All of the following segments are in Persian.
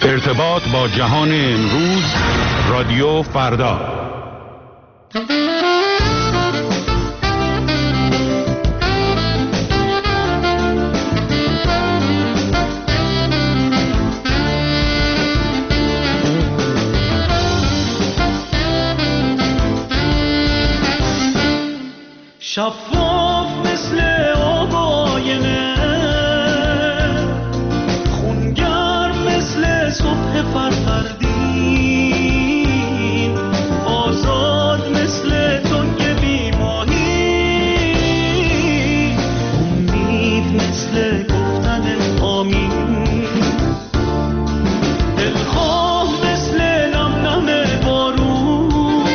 ارتباط با جهان امروز، رادیو فردا. شفاف مثل آب آینه، خونگرم مثل صبح فرفردین، آزاد مثل تنگ بیماهی، امید مثل گفتن آمین، دلخواه مثل نم نم بارون،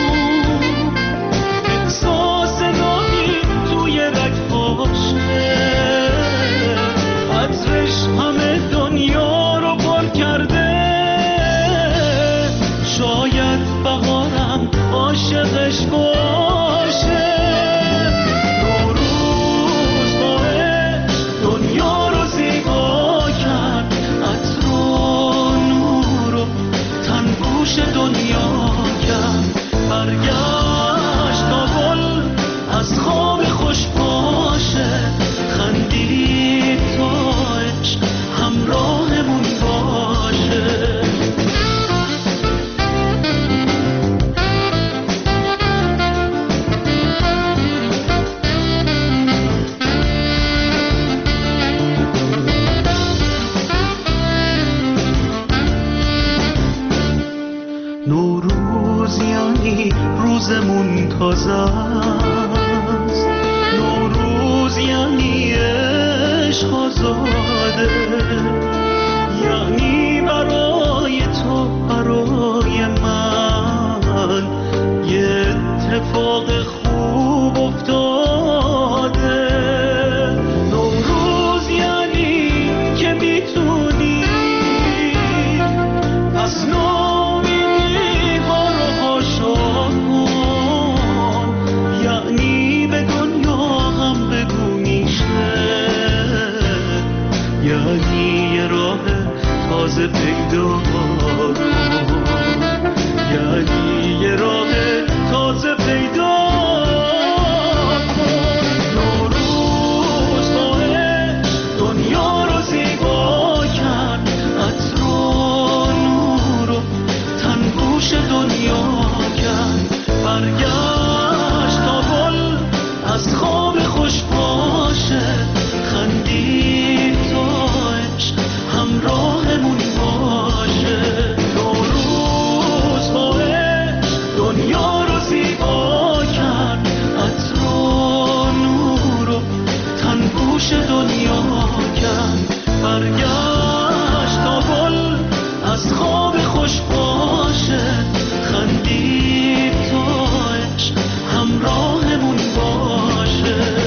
احساس نامی توی رگ پاشه، عطرش همه دنیا رو پر کرده، شاید بهارم عاشقش باشه. نوروز ماه دنیا رو زیبا کرد، عطر و نور و تنگوش دنیا کرد، برگشت تا گل از خواب خوش باشه، خندید تا عشق همراهمون باشه. نوروز یعنی روزمون تازه است، نوروز یعنی عشق آزاده، یعنی برای تو برای من یه اتفاق خوب افتاده. نوروز یعنی که میتونی پس نامیدی ها رو خاشا کن، یعنی به دنیا هم بگو میشه، یعنی یه راه تازه پیدا کن، یعنی یه راه تازه پیدا کن. نوروز ماه دنیا رو زیبا کرد، عطر و نور و تنگوش دنیا کرد، برگشت تا گل از خواب خوش باشه، خندید تا عشق همراهمون باشه. نوروز ماه دنیا رو زیبا کرد، عطر و نور و تنگوش دنیا کرد، برگشت تا گل از خواب خوش باشه، خندید تا عشق همراهمون باشه.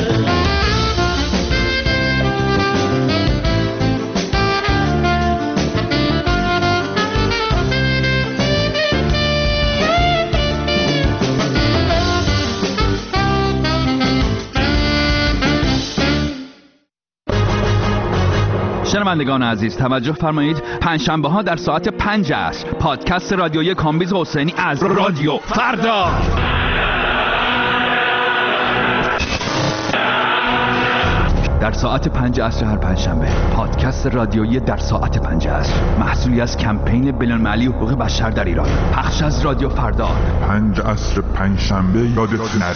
شنوندگان عزیز توجه فرمایید، پنجشنبه ها در ساعت 5 عصر پادکست رادیویی کامبیز حسینی از رادیو فردا. در ساعت 5 عصر هر پنجشنبه پادکست رادیویی در ساعت 5 عصر، محصولی از کمپین بین‌المللی حقوق بشر در ایران، پخش از رادیو فردا. 5 عصر پنجشنبه یادت نره.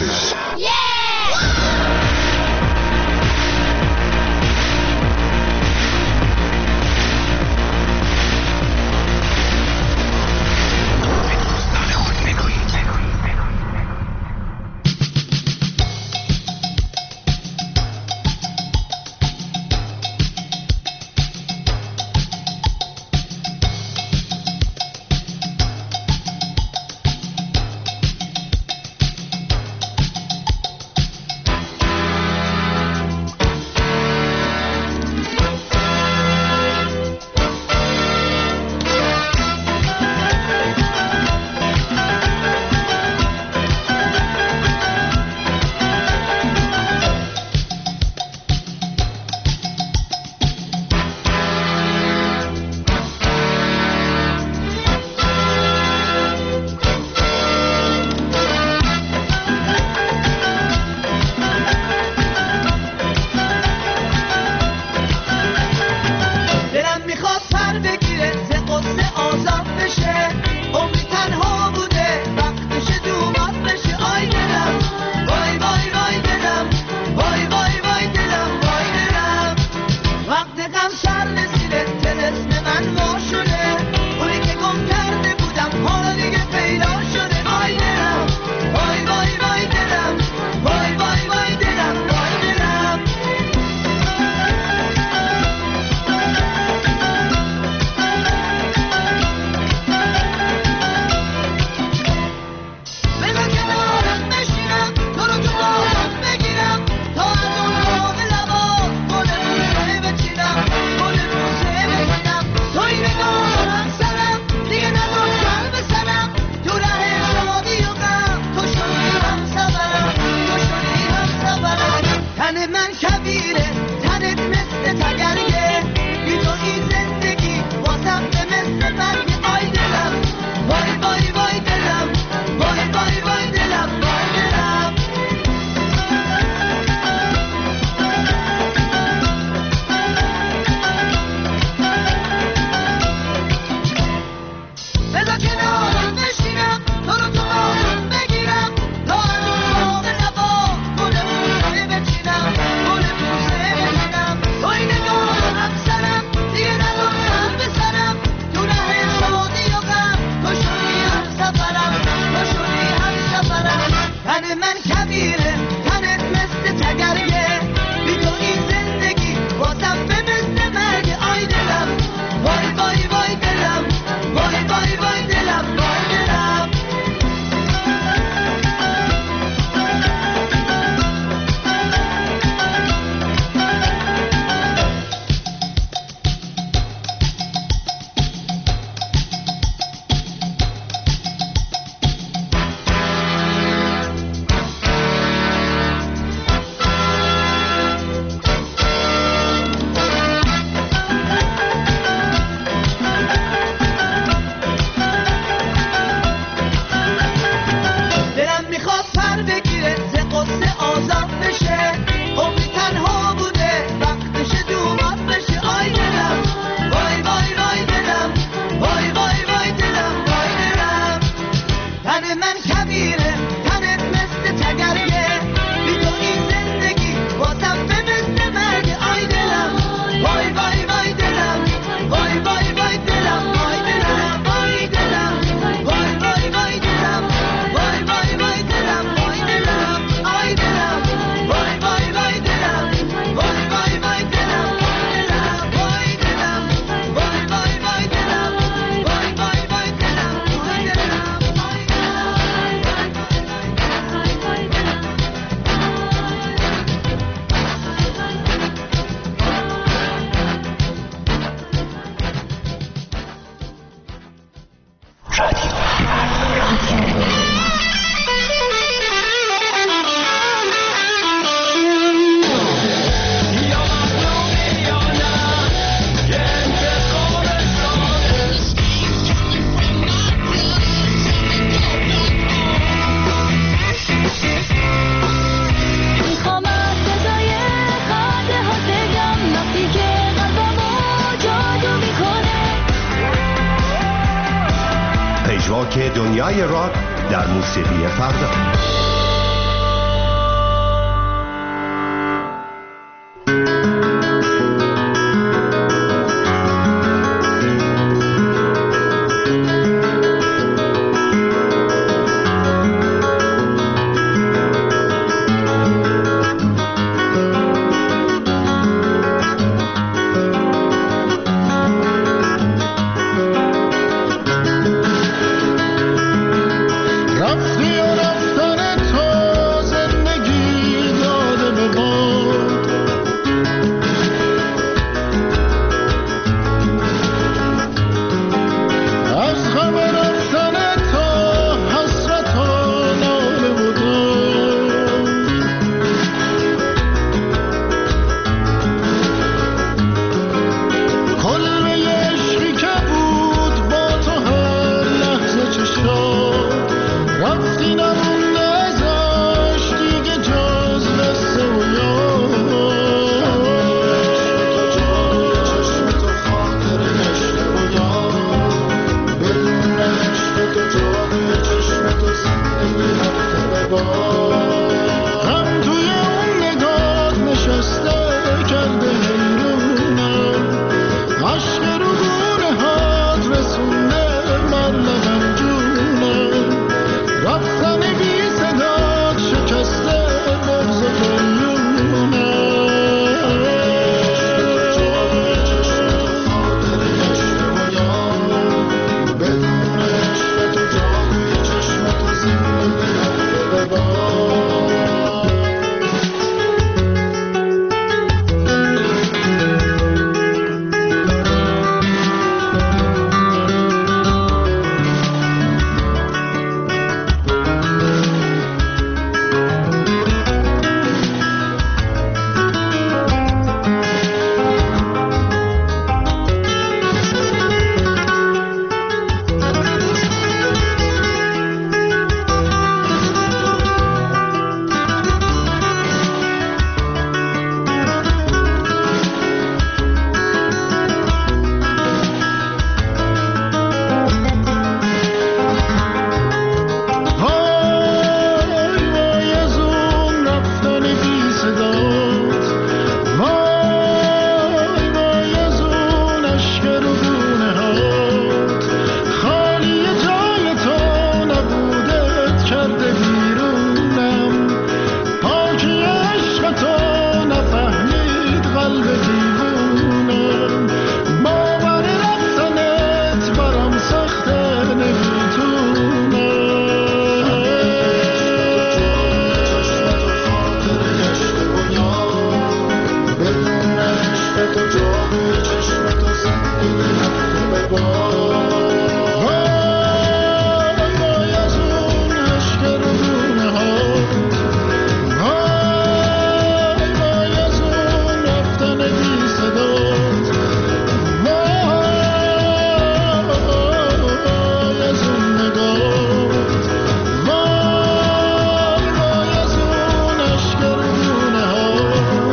پژواک دنیای راک در موسیقی فردا.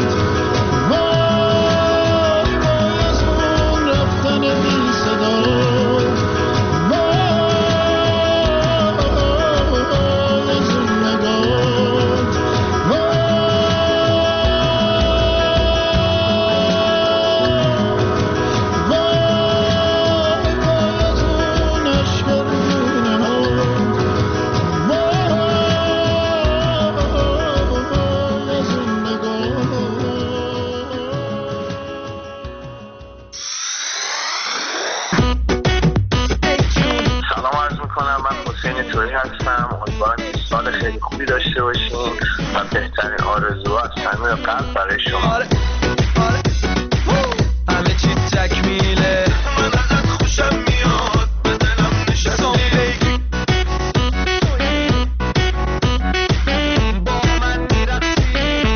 صدا دکتری هستم. امیدوارم که سال خیلی خوبی داشته باشیم و بهترین آرزوها از صمیم قلب برای شما. همه چی تکمیله، من ازت خوشم میاد، به دلم نشستی، با من میرقصی.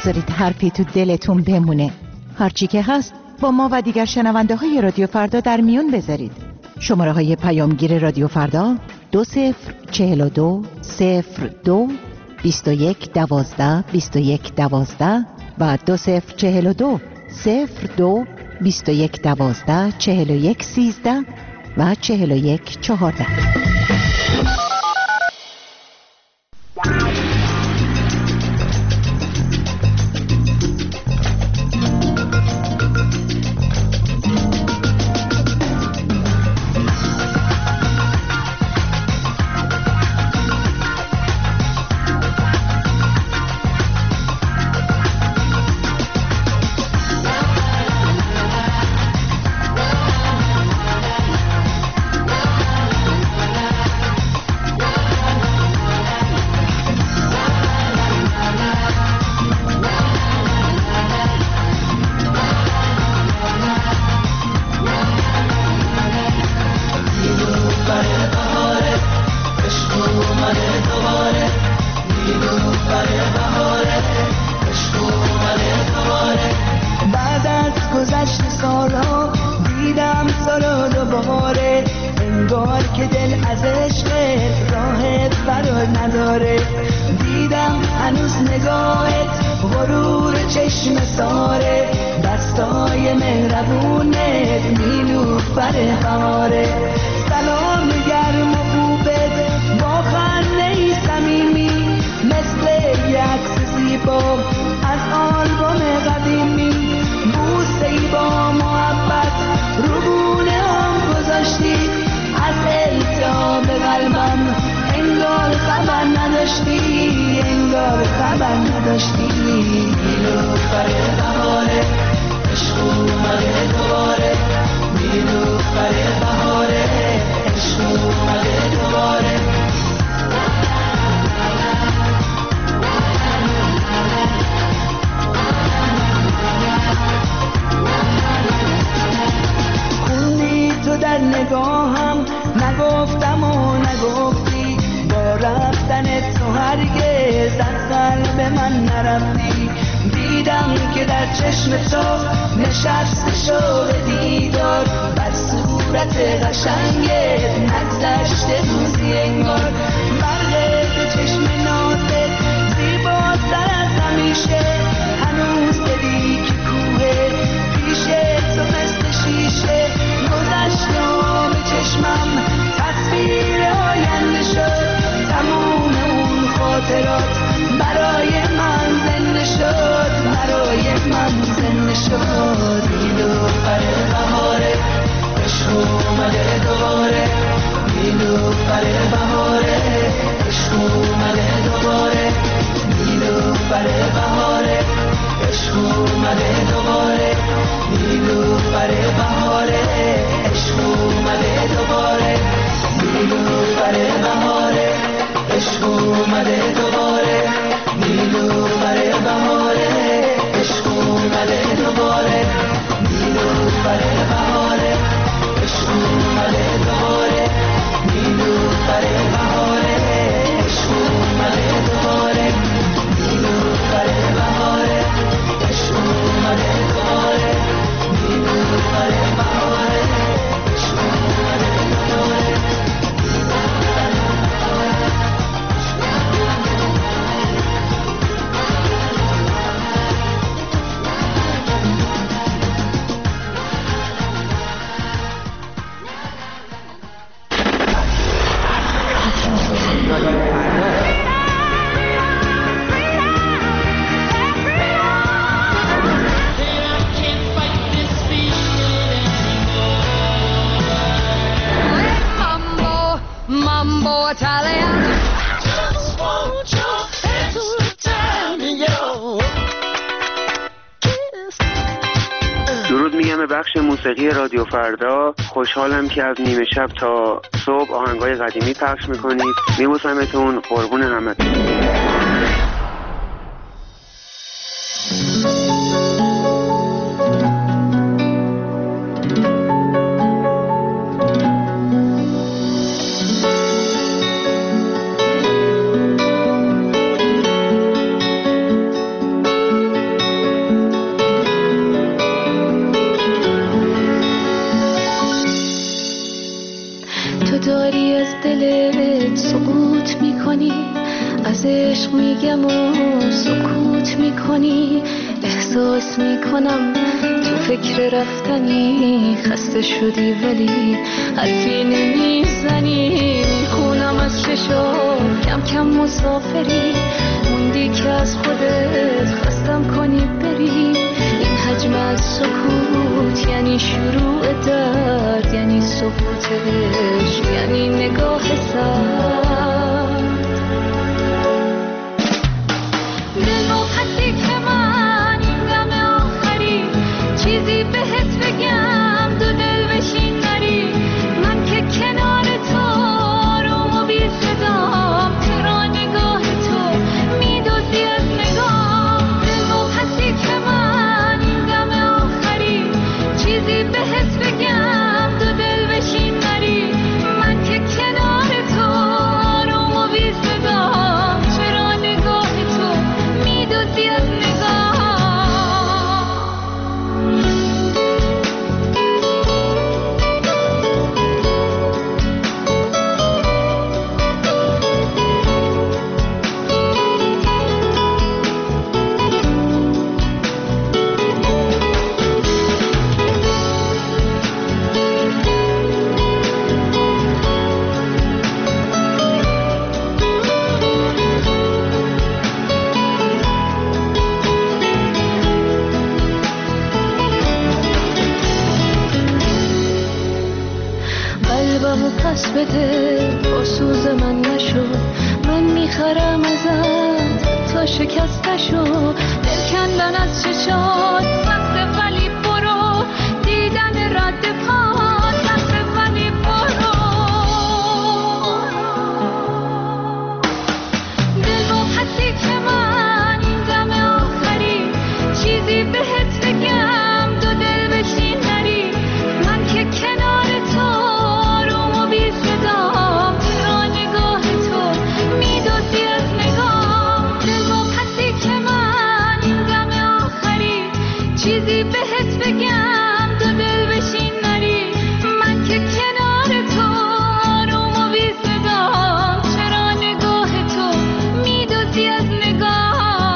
نذارید حرفی تو دلتون بمونه. هرچی که هست با ما و دیگر شنونده های رادیو فردا در میون بذارید. شماره های پیامگیر رادیو فردا 2042 02 21 12 21 12 و 2042 02 21 12 41 13 و 41 14. درود میگم به بخش موسیقی رادیو فردا. خوشحالم که از نیمه شب تا صبح آهنگای قدیمی پخش میکنید. میبوسمتون، قربون همتون. داری از دلت سقوط میکنی، از عشق میگم و سکوت میکنی. احساس میکنم تو فکر رفتنی، خسته شدی ولی حرفی نمیزنی. میخونم از چشات کم کم مسافری، موندی که از خودت خستم کنی بری. این حجم از سکوت یعنی شروع درد، یعنی سکوتش یعنی نگاه سرد. دل و حسی که من این دم آخری چیزی بهت بگم، دو دل بشین نری. من که کنار تو آروم و بی صدام، چرا نگاه تو میدوزی از نگاه. دل و حسی که من این دم آخری چیزی بهت بگم، دو دل بشین نری. من که کنار تو آروم و بی صدام، چرا نگاه تو میدوزی از نگاه. قلبمو پس بده، با سوز من نشو. من میخرم ازت تا شکسته شو. دل کندن از چشات سخته ولی برو، دیدن رد پات سخته ولی برو. دل و حسی که من این دم آخری چیزی بهت بگم، دو دل بشین نری. من که کنار تو آروم و بی صدام، چرا نگاه تو میدوزی از نگاه. دل و حسی که من این دم آخری چیزی بهت بگم، دو دل بشین نری. من که کنار تو آروم و بی صدام، چرا نگاه تو میدوزی از نگاه.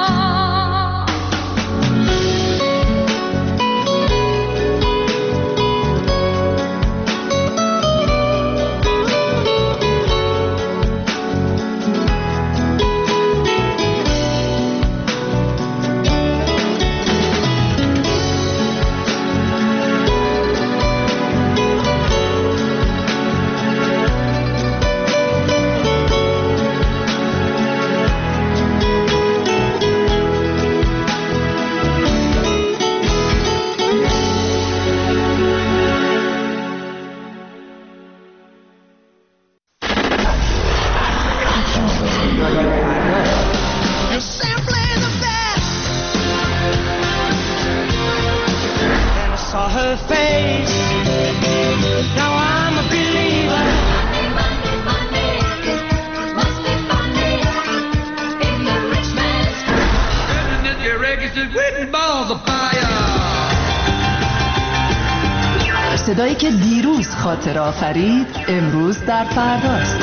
صدایی که دیروز خاطر آفرید امروز در فرداست.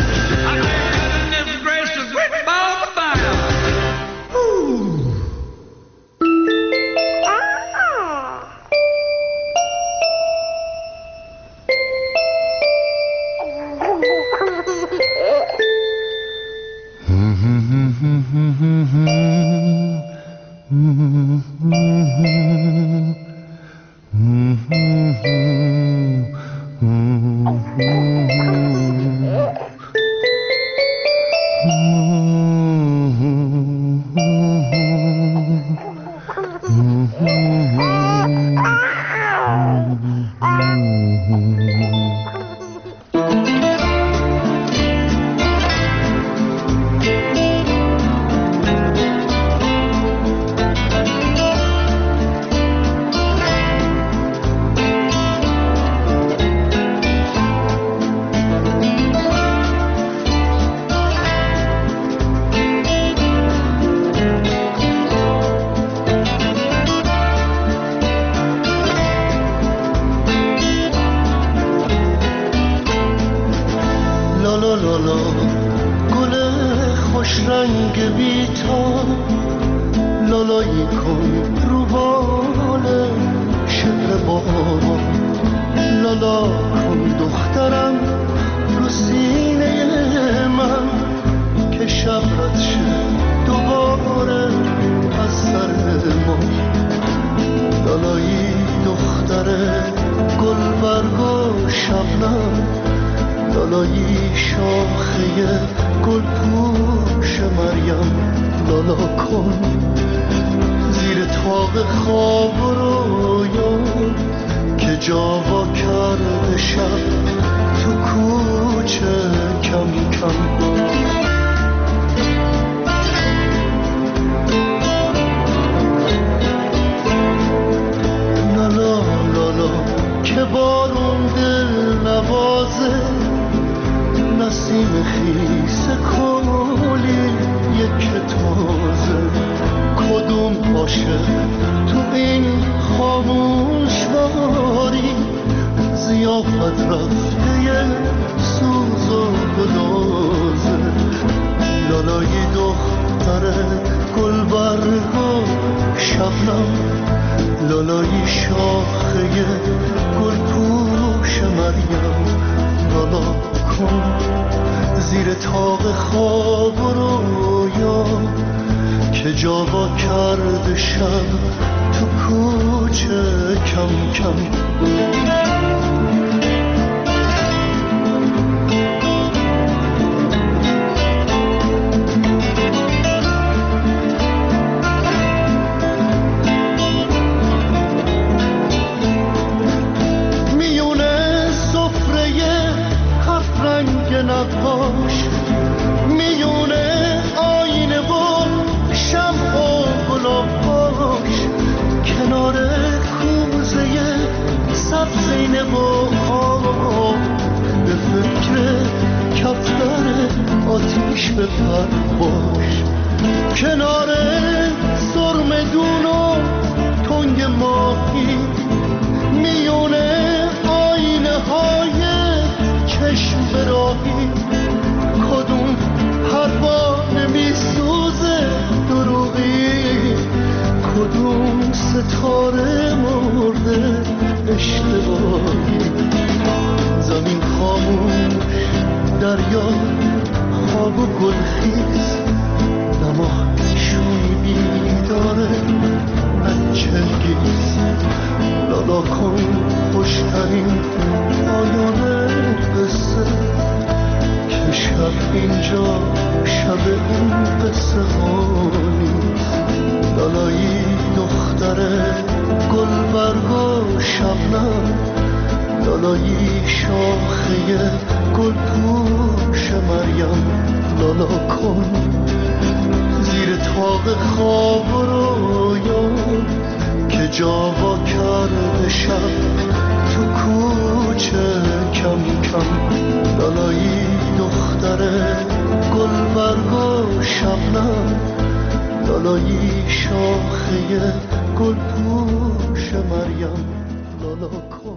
لالا گل خوش رنگ بیتا لالایی کن رو حال شعر بابا لالا کن دخترم رو سینه من که شب رد شد دوباره از سر ما لالایی دختر گل برگ و شبنم لالایی شاخه گل پوش مریم لالا کن زیر طاق خواب و رویا که جاوا کرده شب تو کوچه کم کم لالا لالا که بارون دل نوازه نسیم خیس کلی یک تازه کدوم عاشق تو این خاموش باری زیافت رفته سوز و گدازه لالایی دختر گل برگ و شبنم لالایی شاخه گل پوش مریم لالا کن زیر طاق خواب و رویا که جاوا کرده شب تو کوچه کم کم نقاش میونه آینه و شمع و گلاباش کنار کوزه سبزینه و آب به فکر کفتر آتیش بپر باش کنار سرمدون و تنگ ماهی میونه آینه های چشم براهی کدوم پروانه میسوزه دروغی کدوم ستاره مرده اشتباهی زمین خاموش دریا خواب و گلخیز نمایشوی بیداره چنگیز لالا کن خوشترین پایان قصه که شب اینجا شب این قصه ها نیست لالایی دختر گل برگ و شبنم لالایی شاخه گل پوش مریم لالا کن زیر طاق خواب و رویا که جاوا کرده شب تو کوچه کم کم لالایی دختر گل برگ و شبنم لالایی شاخه گل پوش مریم لالا کن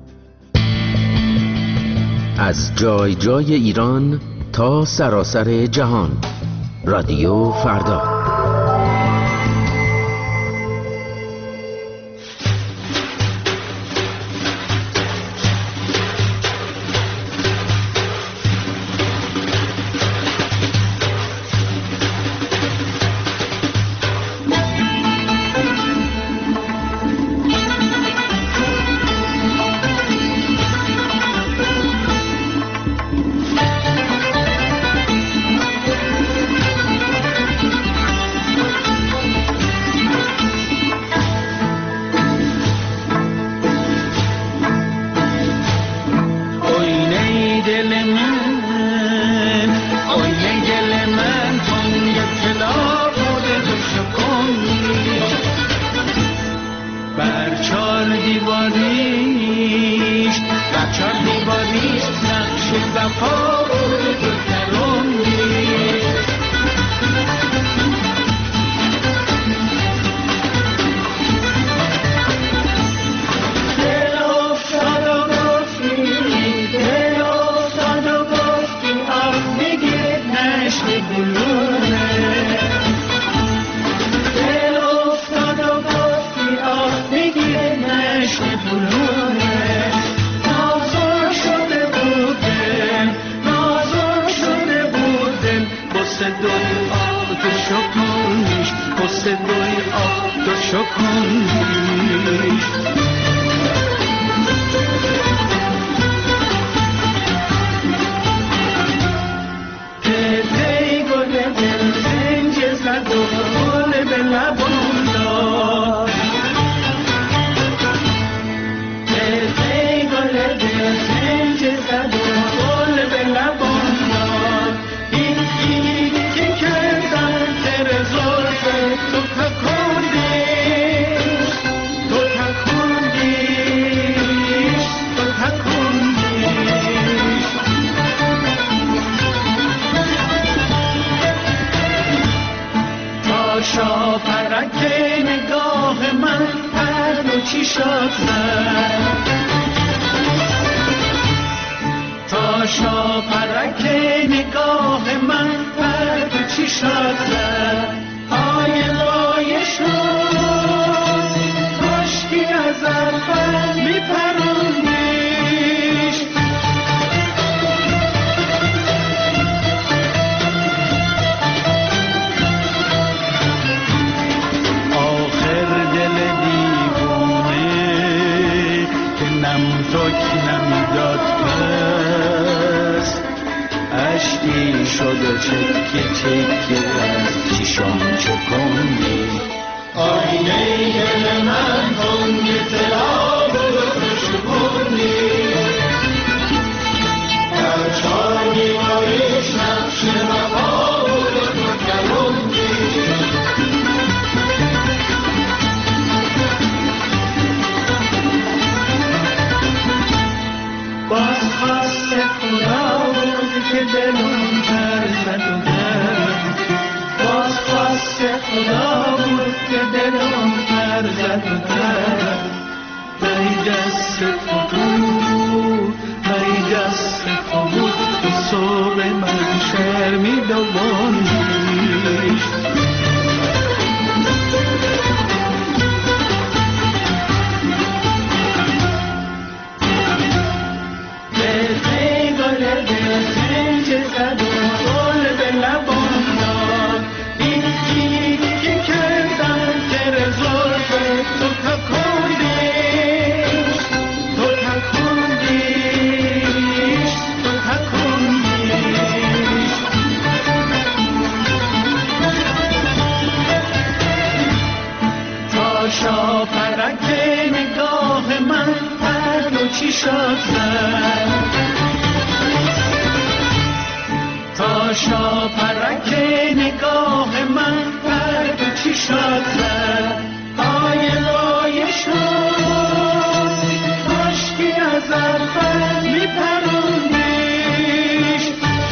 از جای جای ایران تا سراسر جهان رادیو فردا دوی آتشو کنیش قصه دوی آتشو کنیش ای گل دل سنج زد و گل به لبون داد ای گل دل سنج زد و گل به لبون داد این که کردن تر زلف تو تکندیش تو تکندیش تو تکندیش تا شاپرک نگاه من پر و چیشات زد تا شاپرک نگاه من پر و چیشات زد های لای شد کاشکی از اول میپروندیش آخر دل دیوانه که نم تک نمیداد پس عشقی شد و چکه چکه از چیشان چکندی آینه دل من تنگ طلا بود و شکندی در چار دیواریش نقش وفا بود و تو کلندی باز خواست خدا بود که دلم پر زد و درد باز خواست خدا بود که دلم پر زد و درد ای دست تو بود ای دست تو بود تو صبح من شرمی دوانیش شاپرک نگاه من پر و چیشات زد تا شاپرک نگاه من پر و چیشات زد های لای شد کاشکی از اول میپروندیش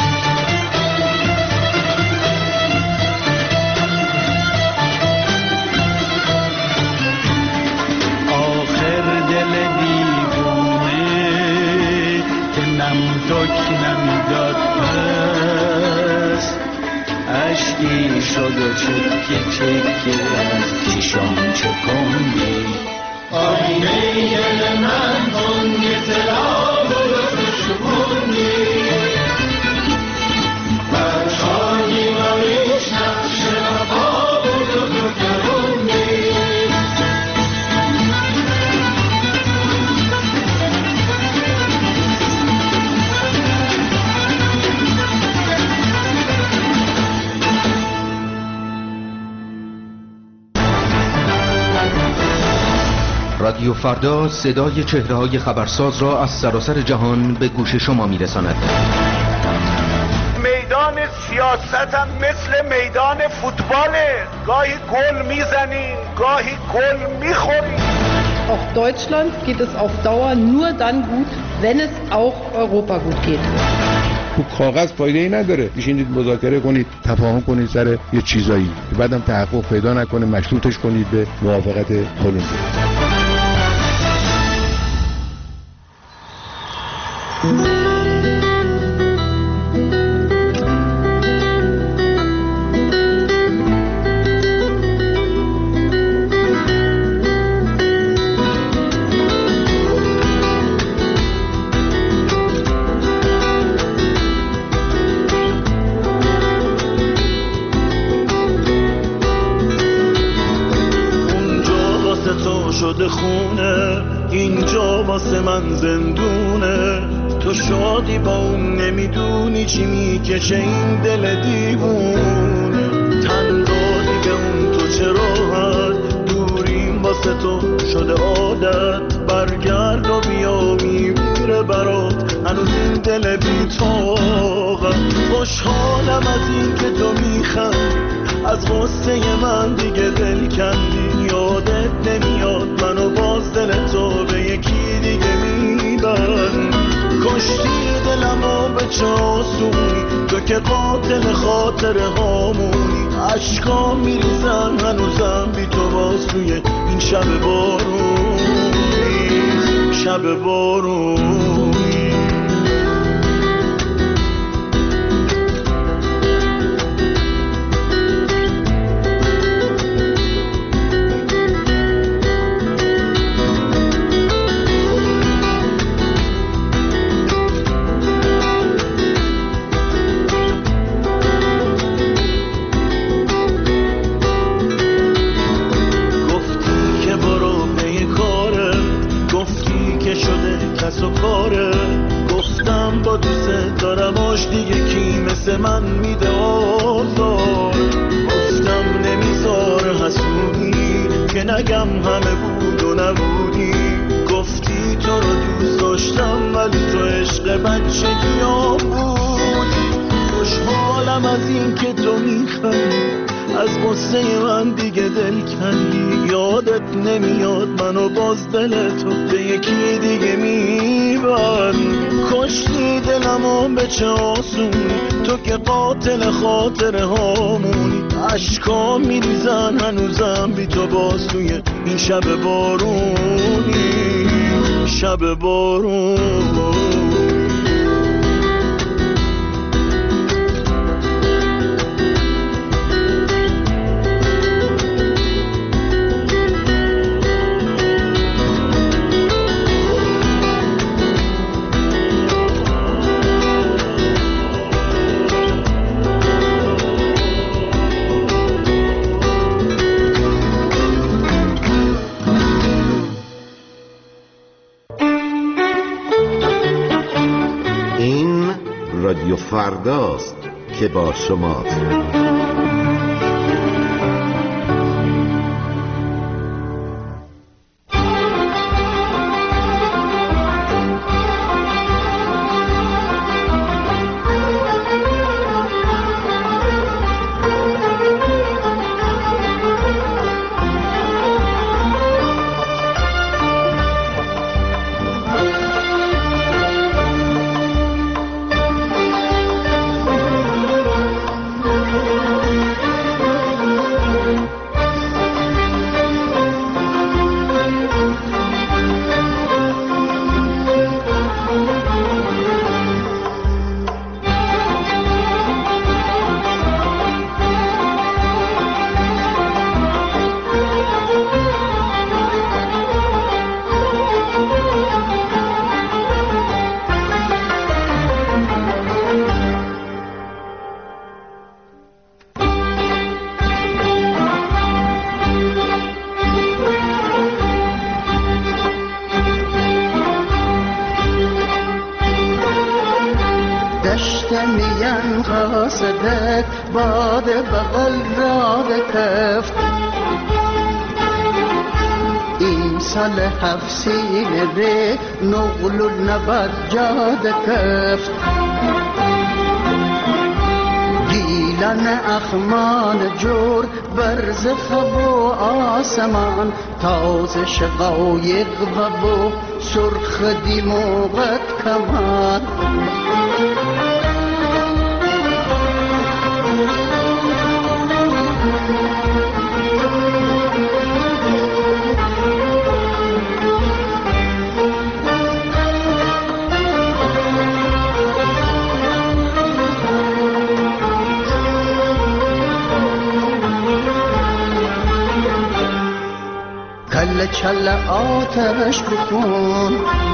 تک نمیداد پس عشقی شد و چکه چکه از چیشان چکندی آینه دل من تنگ طلا بود و تو شکندی بر چار دیواریش نقش وفا بود و تو کلندی رادیو فردا صدای چهره‌های خبرساز را از سراسر جهان به گوش شما می‌رساند. میدان سیاست هم مثل میدان فوتباله، گاهی گل میزنی گاهی گل میخوری. Auch Deutschland geht es auf Dauer nur dann gut, wenn es auch Europa gut geht. تو کاغذ فایده ای نداره، بشینید مذاکره کنید، تفاهم کنید سر یه چیزایی، بعدم تحقق پیدا نکنه مشروطش کنید به موافقت کلمبیا. خونه، اینجا واسه من زندونه. تو شادی با اون نمیدونی چی میکشه این دل دیوونه. تن دادی به اون تو چرا هست، دوریم واسه تو شده عادت. برگرد و بیا میمیره برات هنوز این دل بی‌طاقت. خوشحالم از این که تو میخندی، از غصه من دیگه دل کندی. یادت نمیاد منو باز دل تو به یکی دیگه میبرد. کشتی دلمو به چه آسونی، تو که قاتل خاطر هامونی. عشقا میریزن هنوزم بی تو باز توی این شب بارونی، شب بارونی. گفتم با دوست دارماش دیگه کی مثل من میده آزار. گفتم نمیذار حسودی که نگم همه بود و نبودی. گفتی تو رو دوست داشتم ولی تو عشق بچگیام بودی. خوشحالم از این که تو میخندی، از قصه من دیگه دل کندی. یادت نمیاد منو باز دل تو به یکی دیگه میبرد. کشتی دلمو به چه آسونی، تو که قاتل خاطر هامونی. عشقا میریزن هنوزم بی تو باز توی این شب بارونی، شب بارونی. رادیو فرداست که با شماست. میان قاصدك باد بغل راد كفت این سال حفسین ری نغل نباد جاد كفت گیلان اخمان جور برز خبو آسمان تاز شقایق ببو سرخ دیموغت کمان کل چل آتش بکن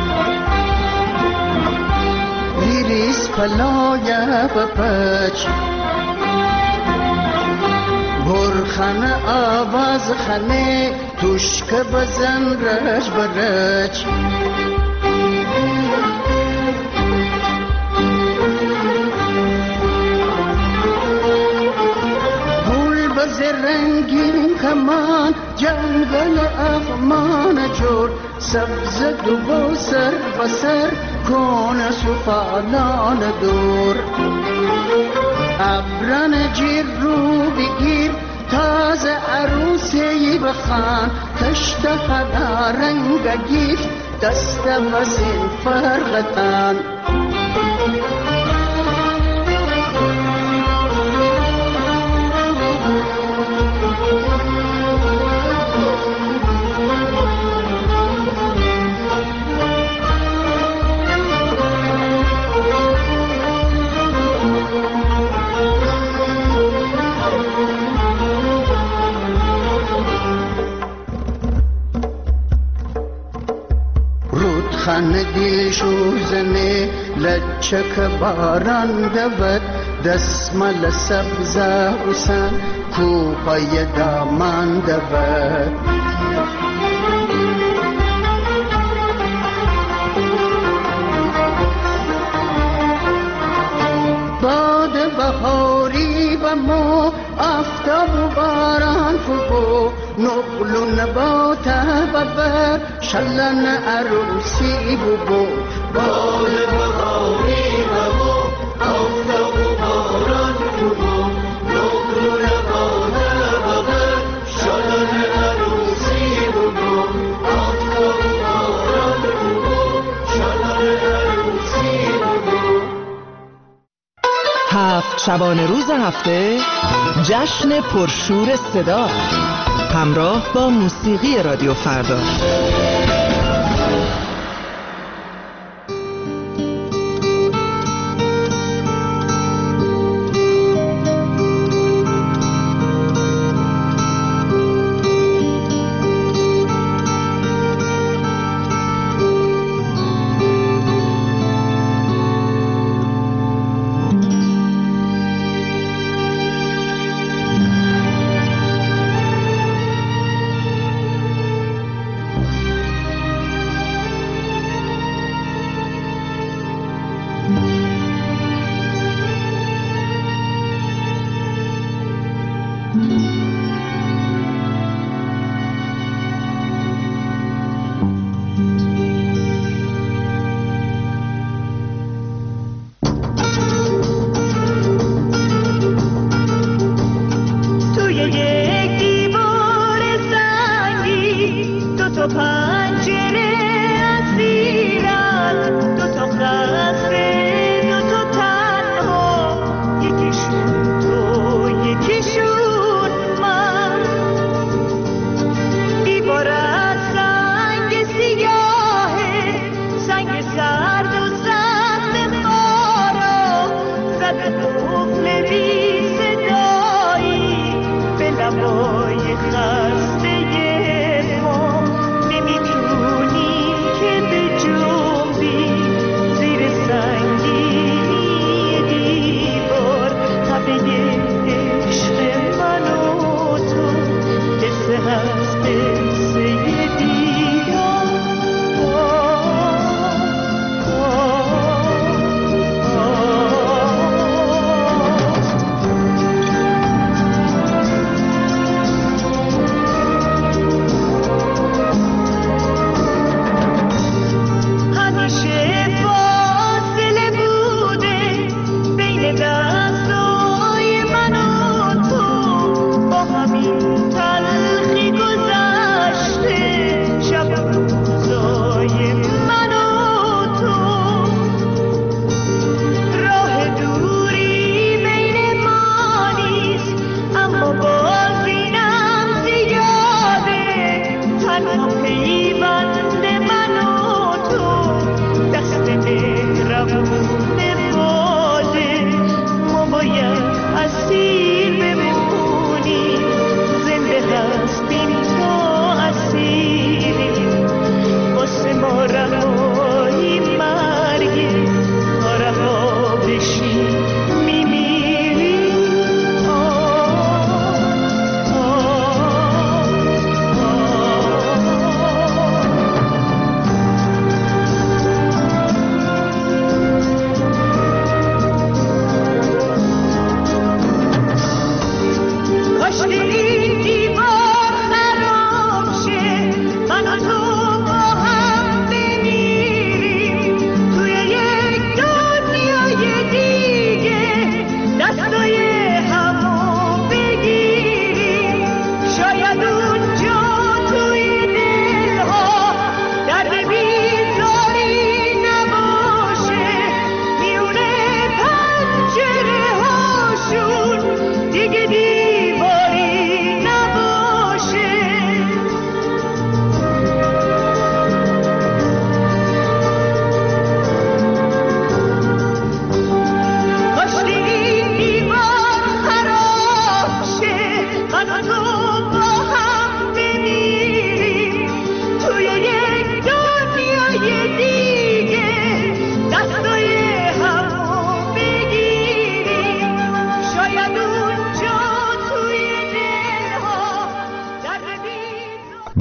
میریز پلای بپچ برخن آواز خنه توش که بزن رج برج گل بز رنگین کمان جنگل اغمان جور سبز دو سر بسر کن سفالان دور ابران جیر رو بگیر تازه عروسی بخان کشت خدا رنگ گیفت دست وزین فرغتان خان دل شوزنه لچک باران دود دسمال سبزه حسن کوپای دامان دود باد بهاری و مو آفتاب و باران فوقو نقل و نبات ببر شلن عروسی ببو باد بهاری و مو آفتاب و باران فوقو نقل و نبات ببر شلن عروسی ببو آفتاب و باران فوقو شلن عروسی ببو. هفت شبانه روز هفته جشن پرشور صدا همراه با موسیقی رادیو فردا.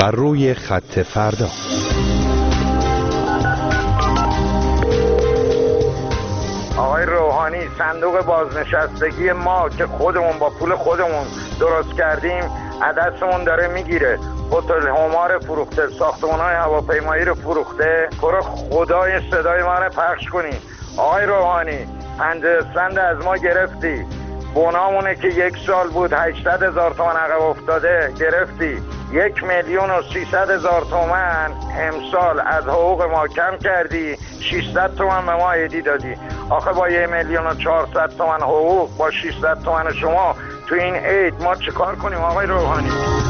بر روی خط فردا. آقای روحانی، صندوق بازنشستگی ما که خودمون با پول خودمون درست کردیم عدسمون داره میگیره. هتل همار فروخته، ساختمان‌های هواپیمایی رو فروخته. برو خدای صدای ما رو پخش کنی. آقای روحانی، 50 اسفند از ما گرفتی. بنامونه که 1 سال بود 800,000 تومان عقب افتاده گرفتی. 1,300,000 تومان امسال از حقوق ما کم کردی. 600 تومان به ما عیدی دادی. آخه با 1,400,000 تومان حقوق با 600 تومان شما تو این عید ما چه کار کنیم آقای روحانی؟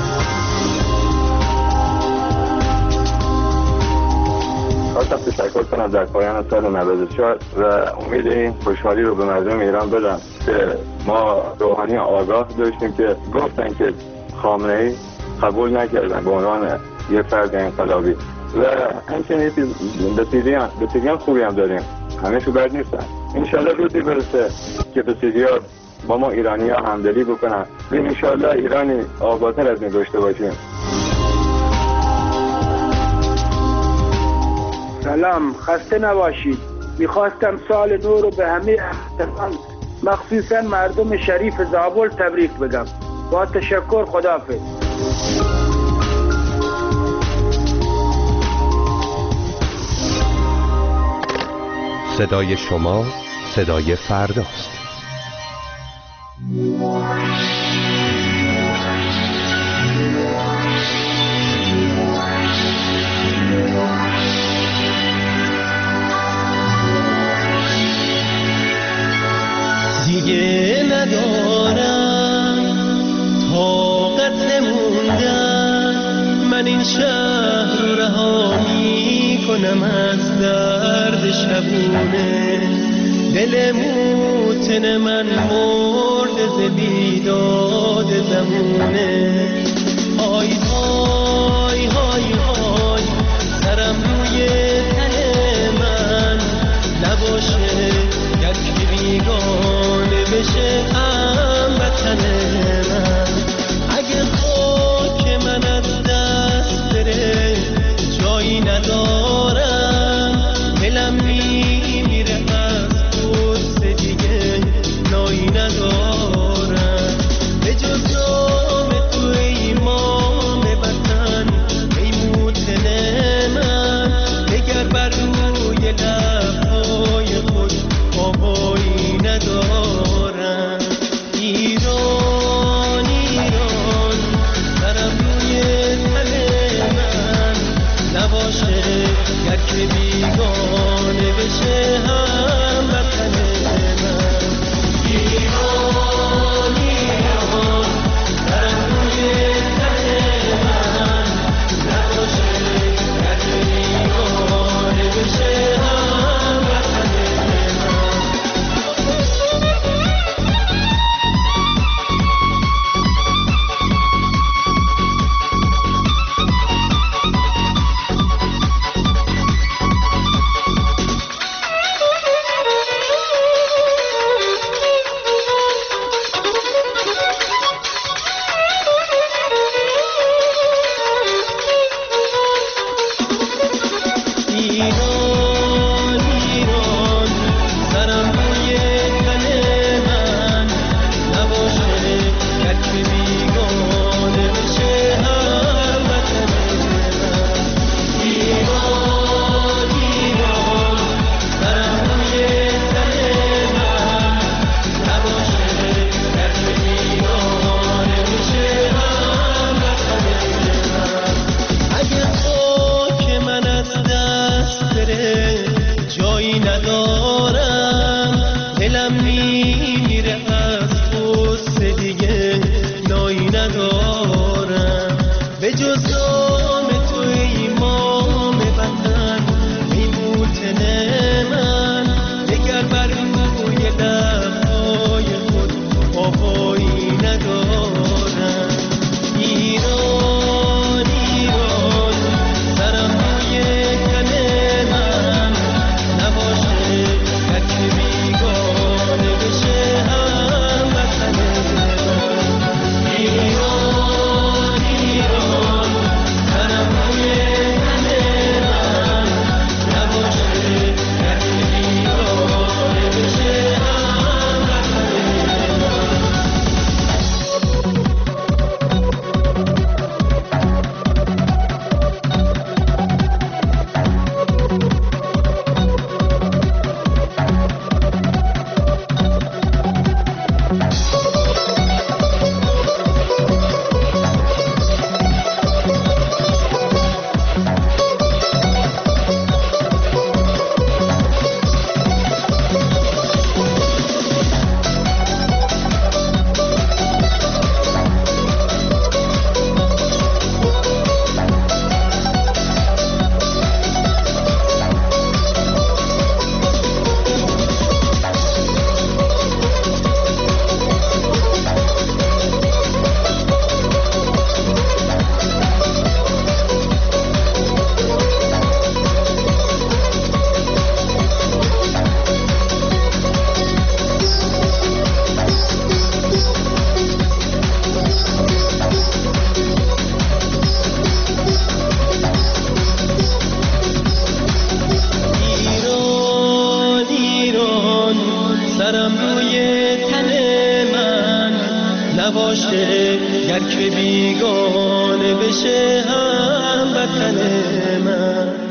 خواستم تشکر کنم در پایان سال 94 و امید این خوشحالی رو به مردم ایران بدم که ما روحانی آگاه داشتیم که گفتن که خامنه‌ای قبول نکردن به عنوان یه فرد انقلابی و همچنین بسیاری خوبی هم داریم، همه شو بد نیستن. انشالله روزی برسه که بسیار با ما ایرانی ها همدلی بکنن و انشالله ایرانی آبادتر از این داشته باشیم. سلام، خسته نباشید. میخواستم سال نو رو به همه هموطنان مخصوصا مردم شریف زابل تبریک بگم. با تشکر، خداحافظ. صدای شما صدای فرداست. دیگه ندارم طاقت موندن، من این شهر رو رها میکنم از درد شبونه. دل موتن من مرد ز بیداد زمونه. های های های های سرم روی تن من نباشه، یکی بیگانه بشه هموطن من. اگه خاک من از دست بره جایی ندارم، دلم میمیره از غصه دیگه نایی ندارم. به جز نام تو ایمام وطن ای موطن من، دگر بر روی لبهای خود بابایی ندارم. ایران ایران سرم روی تن من نباشه، گر که بیگانه بشه هموطن من. ایران ایران سرم روی تن من نباشه، گر که بیگانه بشه هموطن من. ایران ایران سرم روی تن من نباشه، گر که بیگانه بشه هموطن من. ایران ایران سرم روی تن من نباشه، گر که بیگانه بشه هموطن من. اگه خاک من از دست بره جایی ندارم، دلم میمیره از غصه دیگه نایی ندارم. به جز نام تو ایمام وطن ای موطن من، دگر بر روی لبهای خود بابایی ندارم. ایران ایران سرم روی تن من نباشه، گر که بیگانه بشه هموطن من. ایران ایران نباشه، گر که بیگانه بشه هموطن من.